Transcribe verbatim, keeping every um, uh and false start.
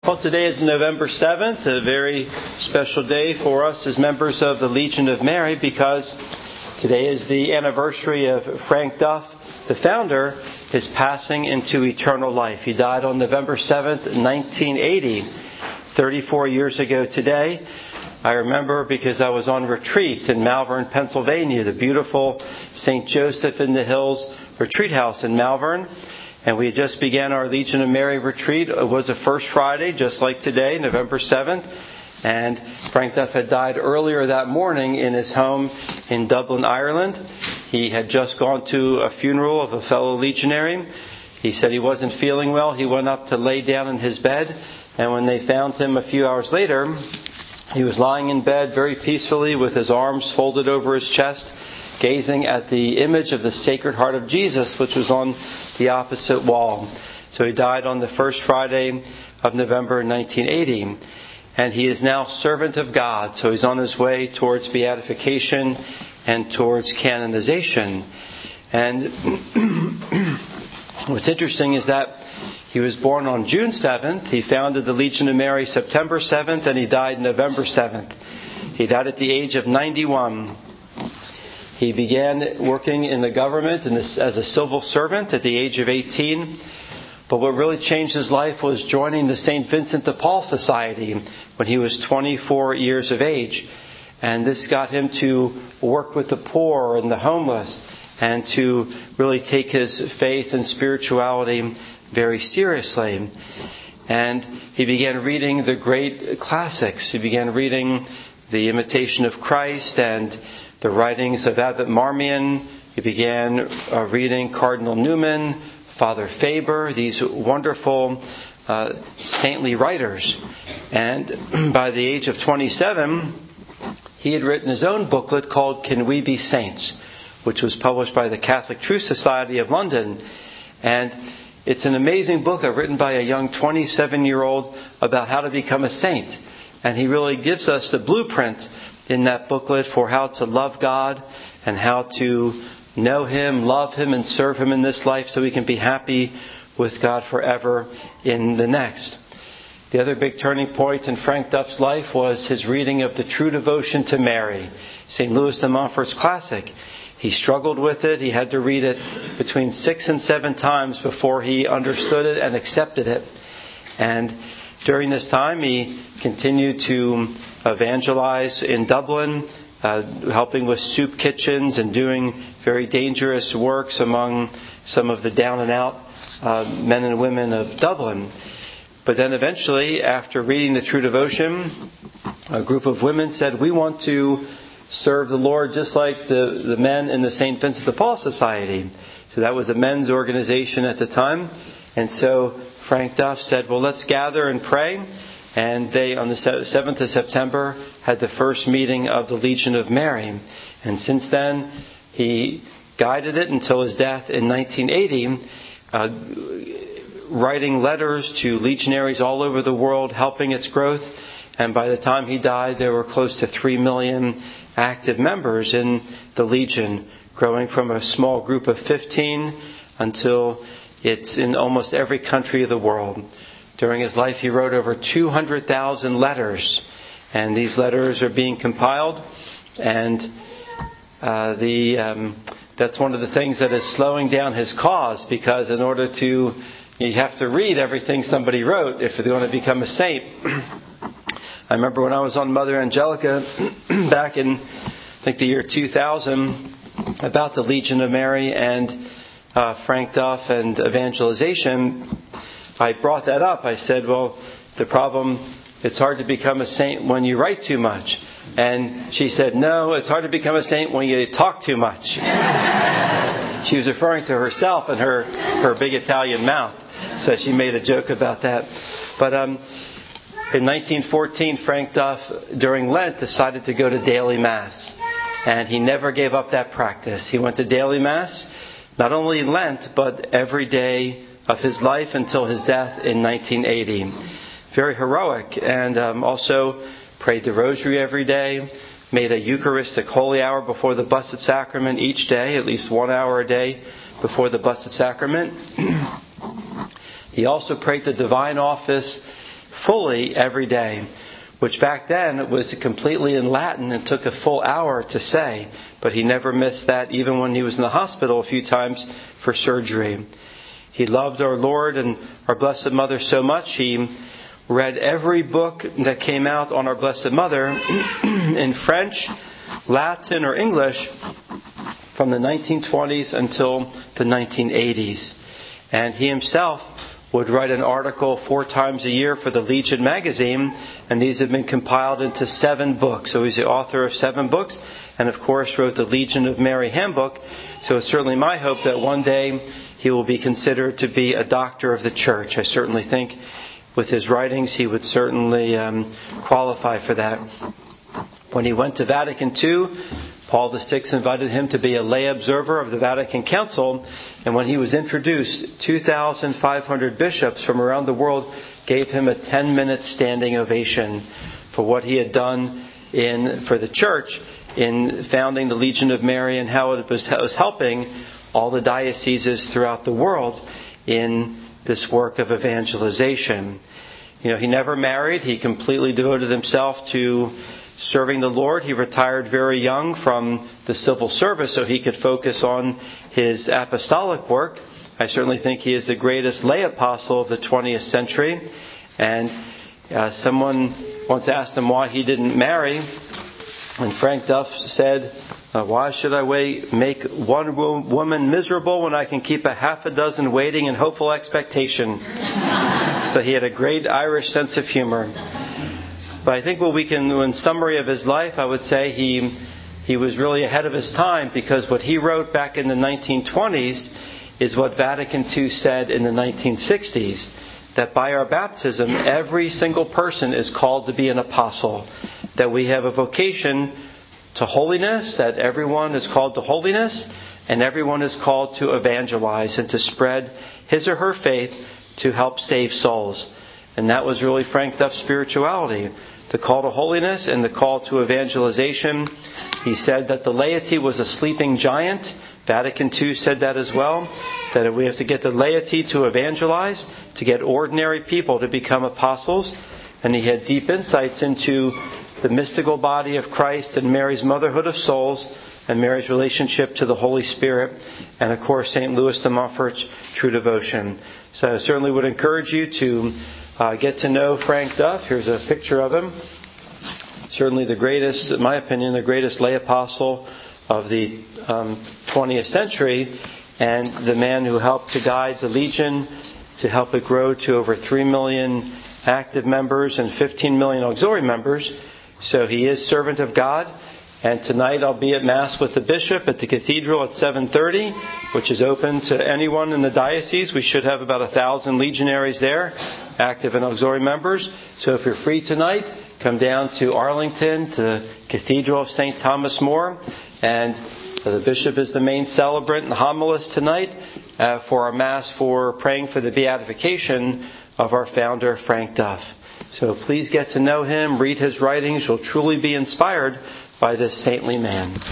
Well, today is November seventh, a very special day for us as members of the Legion of Mary, because today is the anniversary of Frank Duff, the founder, his passing into eternal life. He died on November seventh, nineteen eighty, thirty-four years ago today. I remember because I was on retreat in Malvern, Pennsylvania, the beautiful Saint Joseph in the Hills retreat house in Malvern. And we just began our Legion of Mary retreat. It was a first Friday, just like today, November seventh. And Frank Duff had died earlier that morning in his home in Dublin, Ireland. He had just gone to a funeral of a fellow legionary. He said he wasn't feeling well. He went up to lay down in his bed. And when they found him a few hours later, he was lying in bed very peacefully with his arms folded over his chest, gazing at the image of the Sacred Heart of Jesus, which was on the opposite wall. So he died on the first Friday of November nineteen eighty. And he is now servant of God. So he's on his way towards beatification and towards canonization. And what's interesting is that he was born on June seventh. He founded the Legion of Mary September seventh, and he died November seventh. He died at the age of ninety-one. He began working in the government as a civil servant at the age of eighteen. But what really changed his life was joining the Saint Vincent de Paul Society when he was twenty-four years of age. And this got him to work with the poor and the homeless and to really take his faith and spirituality very seriously. And he began reading the great classics. He began reading The Imitation of Christ and the writings of Abbot Marmion. He began uh, reading Cardinal Newman, Father Faber, these wonderful uh, saintly writers. And by the age of twenty-seven, he had written his own booklet called Can We Be Saints?, which was published by the Catholic Truth Society of London. And it's an amazing book uh, written by a young twenty-seven-year-old about how to become a saint. And he really gives us the blueprint in that booklet for how to love God and how to know Him, love Him, and serve Him in this life so we can be happy with God forever in the next. The other big turning point in Frank Duff's life was his reading of the True Devotion to Mary, Saint Louis de Montfort's classic. He struggled with it. He had to read it between six and seven times before he understood it and accepted it. And during this time, he continued to evangelize in Dublin, uh, helping with soup kitchens and doing very dangerous works among some of the down and out uh, men and women of Dublin. But then eventually, after reading the True Devotion, a group of women said, we want to serve the Lord just like the, the men in the Saint Vincent de Paul Society. So that was a men's organization at the time. And so Frank Duff said, well, let's gather and pray. And they, on the seventh of September, had the first meeting of the Legion of Mary. And since then, he guided it until his death in nineteen eighty, uh, writing letters to legionaries all over the world, helping its growth. And by the time he died, there were close to three million active members in the Legion, growing from a small group of fifteen until it's in almost every country of the world. During his life, he wrote over two hundred thousand letters, and these letters are being compiled. And uh, the um, that's one of the things that is slowing down his cause, because in order to, you have to read everything somebody wrote if they're going to become a saint. I remember when I was on Mother Angelica back in, I think, the year two thousand, about the Legion of Mary and uh, Frank Duff and evangelization. I brought that up. I said, well, the problem, it's hard to become a saint when you write too much. And she said, no, it's hard to become a saint when you talk too much. She was referring to herself and her, her big Italian mouth. So she made a joke about that. But um, in nineteen fourteen, Frank Duff, during Lent, decided to go to daily Mass. And he never gave up that practice. He went to daily Mass, not only Lent, but every day of his life until his death in nineteen eighty. Very heroic. And um, also prayed the Rosary every day, made a Eucharistic Holy Hour before the Blessed Sacrament each day, at least one hour a day before the Blessed Sacrament. He also prayed the Divine Office fully every day, which back then was completely in Latin and took a full hour to say. But he never missed that, even when he was in the hospital a few times for surgery. He loved our Lord and our Blessed Mother so much, he read every book that came out on our Blessed Mother in French, Latin, or English from the nineteen twenties until the nineteen eighties. And he himself would write an article four times a year for the Legion magazine, and these have been compiled into seven books. So he's the author of seven books, and of course wrote the Legion of Mary handbook. So it's certainly my hope that one day he will be considered to be a doctor of the Church. I certainly think with his writings he would certainly um, qualify for that. When he went to Vatican Two, Paul the Sixth invited him to be a lay observer of the Vatican Council, and when he was introduced, two thousand five hundred bishops from around the world gave him a ten-minute standing ovation for what he had done in for the Church in founding the Legion of Mary and how it was, how it was helping all the dioceses throughout the world in this work of evangelization. You know, he never married. He completely devoted himself to serving the Lord. He retired very young from the civil service so he could focus on his apostolic work. I certainly think he is the greatest lay apostle of the twentieth century. And uh, someone once asked him why he didn't marry. And Frank Duff said, uh, why should I wait, make one wo- woman miserable when I can keep a half a dozen waiting in hopeful expectation? So he had a great Irish sense of humor. But I think what we can, in summary of his life, I would say he he was really ahead of his time, because what he wrote back in the nineteen twenties is what Vatican Two said in the nineteen sixties, that by our baptism, every single person is called to be an apostle, that we have a vocation to holiness, that everyone is called to holiness, and everyone is called to evangelize and to spread his or her faith to help save souls. And that was really Frank Duff's spirituality. The call to holiness and the call to evangelization. He said that the laity was a sleeping giant. Vatican Two said that as well. That we have to get the laity to evangelize, to get ordinary people to become apostles. And he had deep insights into the mystical body of Christ and Mary's motherhood of souls and Mary's relationship to the Holy Spirit. And of course, Saint Louis de Montfort's true devotion. So I certainly would encourage you to Uh, get to know Frank Duff. Here's a picture of him. Certainly the greatest, in my opinion, the greatest lay apostle of the um, twentieth century, and the man who helped to guide the Legion, to help it grow to over three million active members and fifteen million auxiliary members. So he is servant of God. And tonight I'll be at Mass with the Bishop at the Cathedral at seven thirty, which is open to anyone in the diocese. We should have about a thousand legionaries there, active and auxiliary members. So if you're free tonight, come down to Arlington, to the Cathedral of Saint Thomas More. And the Bishop is the main celebrant and homilist tonight uh, for our Mass for praying for the beatification of our founder, Frank Duff. So please get to know him, read his writings. You'll truly be inspired by this saintly man.